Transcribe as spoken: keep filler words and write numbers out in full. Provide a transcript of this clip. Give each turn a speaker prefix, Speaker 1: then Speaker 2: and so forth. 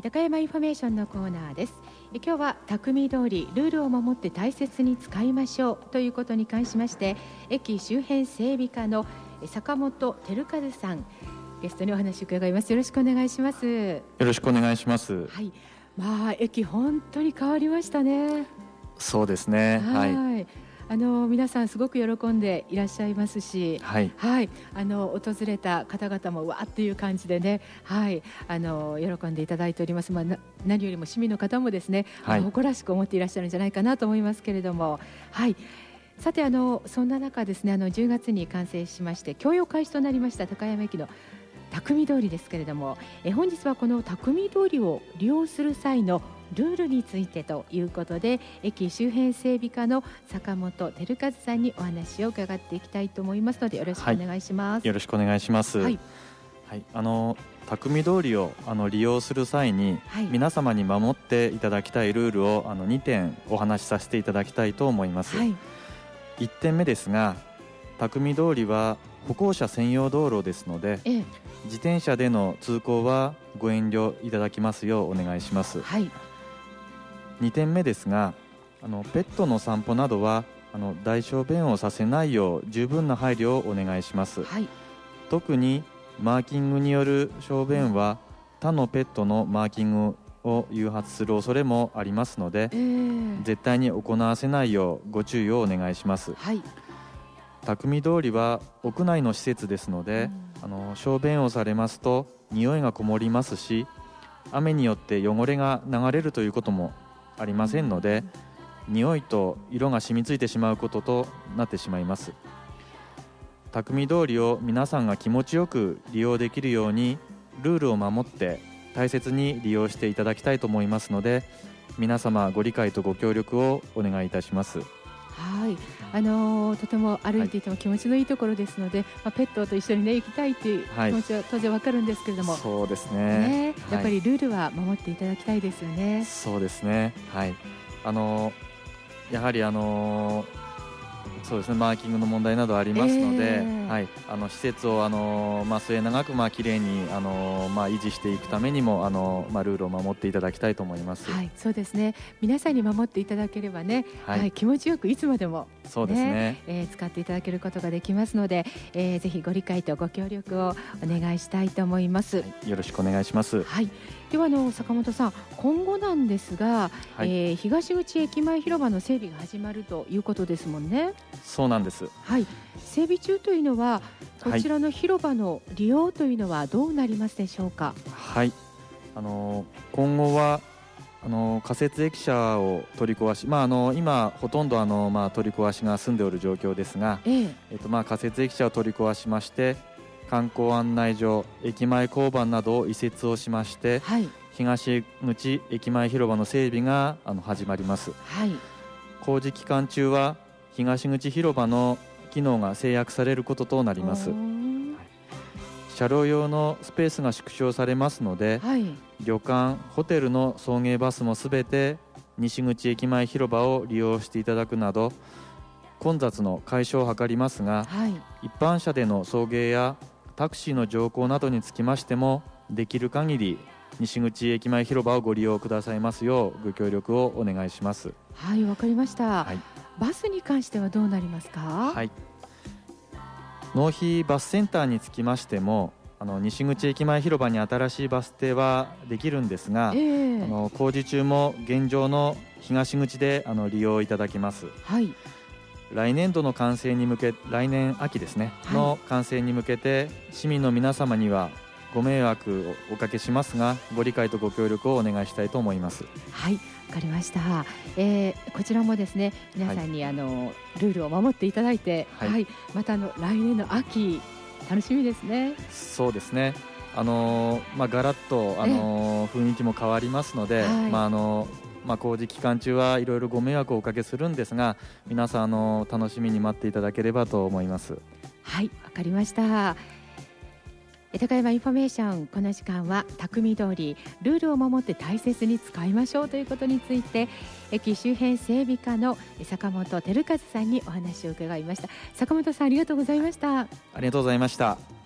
Speaker 1: 高山インフォメーションのコーナーです。え今日は匠通りルールを守って大切に使いましょうということに関しまして、駅周辺整備課の坂本照和さんゲストにお話を伺います。よろしくお願いします。よ
Speaker 2: ろしくお願いします。
Speaker 1: はい、まあ駅本当に変わりましたね。
Speaker 2: そうですね。はい、
Speaker 1: はい、あの皆さんすごく喜んでいらっしゃいますし、
Speaker 2: はい、
Speaker 1: はい、あの訪れた方々もわーっていう感じでね、はい、あの喜んでいただいております。まあ、な何よりも市民の方もですね、はい、誇らしく思っていらっしゃるんじゃないかなと思いますけれども、はい、さてあのそんな中ですね、あのじゅうがつに完成しまして供用開始となりました高山駅の匠通りですけれども、え本日はこの匠通りを利用する際のルールについてということで、駅周辺整備課の坂本照和さんにお話を伺っていきたいと思いますのでよろしくお願いします。
Speaker 2: はい、よろしくお願いします。はい、はい、あの匠通りをあの利用する際に、はい、皆様に守っていただきたいルールをあのにてんお話しさせていただきたいと思います。はい、いってんめですが、匠通りは歩行者専用道路ですので、ええ、自転車での通行はご遠慮いただきますようお願いします。はい、にてんめですが、あのペットの散歩などはあの大小便をさせないよう十分な配慮をお願いします。はい、特にマーキングによる小便は他のペットのマーキングを誘発する恐れもありますので、えー、絶対に行わせないようご注意をお願いします。はい、匠通りは屋内の施設ですので、うん、あの小便をされますと匂いがこもりますし、雨によって汚れが流れるということもありませんので、うん、匂いと色が染みついてしまうこととなってしまいます。匠通りを皆さんが気持ちよく利用できるようにルールを守って大切に利用していただきたいと思いますので、皆様ご理解とご協力をお願いいたします。
Speaker 1: はい、あのー、とても歩いていても気持ちのいいところですので、はい、まあ、ペットと一緒に、ね、行きたいという気持ちは当然わかるんですけれども、はい、
Speaker 2: そうですね、
Speaker 1: ね、やっぱりルールは守っていただきたいですよね。はい、
Speaker 2: そうですね、はい、あのー、やはりあのーそうですね、マーキングの問題などありますので、えーはい、あの施設をあの、まあ、末永くまあきれいにあの、まあ、維持していくためにもあの、まあ、ルールを守っていただきたいと思います。
Speaker 1: はい、そうですね、皆さんに守っていただければね、はいはい、気持ちよくいつまでも、ね、
Speaker 2: そうですね、
Speaker 1: えー、使っていただけることができますので、えー、ぜひご理解とご協力をお願いしたいと思います。はい、
Speaker 2: よろしくお願いします。
Speaker 1: はい、ではあの坂本さん、今後なんですが、はい、えー、東口駅前広場の整備が始まるということですもんね。
Speaker 2: そうなんです。
Speaker 1: はい、整備中というのはこちらの広場の利用というのはどうなりますでしょうか。
Speaker 2: はい、あの今後はあの仮設駅舎を取り壊し、まあ、あの今ほとんどあの、まあ、取り壊しが済んでおる状況ですが、えええっとまあ、仮設駅舎を取り壊しまして観光案内所、駅前交番などを移設をしまして、はい、東口駅前広場の整備があの始まります。はい、工事期間中は東口広場の機能が制約されることとなります。はい、車両用のスペースが縮小されますので、はい、旅館、ホテルの送迎バスもすべて西口駅前広場を利用していただくなど混雑の解消を図りますが、はい、一般車での送迎やタクシーの乗降などにつきましてもできる限り西口駅前広場をご利用くださいますようご協力をお願いします。
Speaker 1: はい、わかりました。はい、バスに関してはどうなりますか。
Speaker 2: はい、納費バスセンターにつきましてもあの西口駅前広場に新しいバス停はできるんですが、えー、あの工事中も現状の東口であの利用いただけます。はい、来年度の完成に向け来年秋ですね、はい、の完成に向けて市民の皆様にはご迷惑をおかけしますがご理解とご協力をお願いしたいと思います。
Speaker 1: はい、わかりました。えー、こちらもですね皆さんに、はい、あのルールを守っていただいて、はいはい、またあの来年の秋楽しみですね。
Speaker 2: そうですね、あのーまあ、ガラッと、あのー、雰囲気も変わりますので、はい、まああのーまあ、工事期間中はいろいろご迷惑をおかけするんですが皆さん、あのー、楽しみに待っていただければと思います。
Speaker 1: はい、わかりました。高山インフォメーション、この時間は匠通りルールを守って大切に使いましょうということについて駅周辺整備課の坂本照和さんにお話を伺いました。坂本さん、ありがとうございました。
Speaker 2: ありがとうございました。